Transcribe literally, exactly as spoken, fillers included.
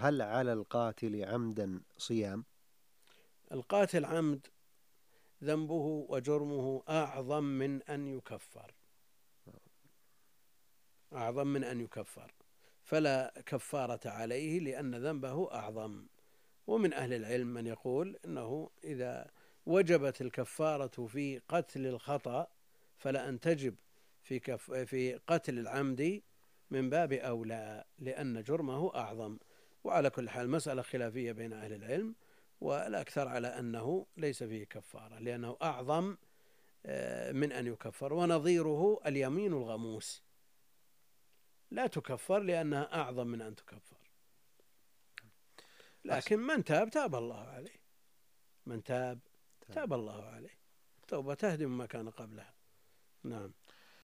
هل على القاتل عمدا صيام؟ القاتل عمد ذنبه وجرمه أعظم من أن يكفر، أعظم من أن يكفر، فلا كفارة عليه لأن ذنبه أعظم. ومن أهل العلم من يقول إنه إذا وجبت الكفارة في قتل الخطأ فلا أن تجب في, كف في قتل العمد من باب أولى لأن جرمه أعظم. وعلى كل حال مسألة خلافية بين أهل العلم، والأكثر على أنه ليس فيه كفارة لأنه أعظم من أن يكفر. ونظيره اليمين الغموس لا تكفر لأنها أعظم من أن تكفر. لكن من تاب تاب الله عليه، من تاب تاب الله عليه، التوبة تهدم ما كان قبلها. نعم.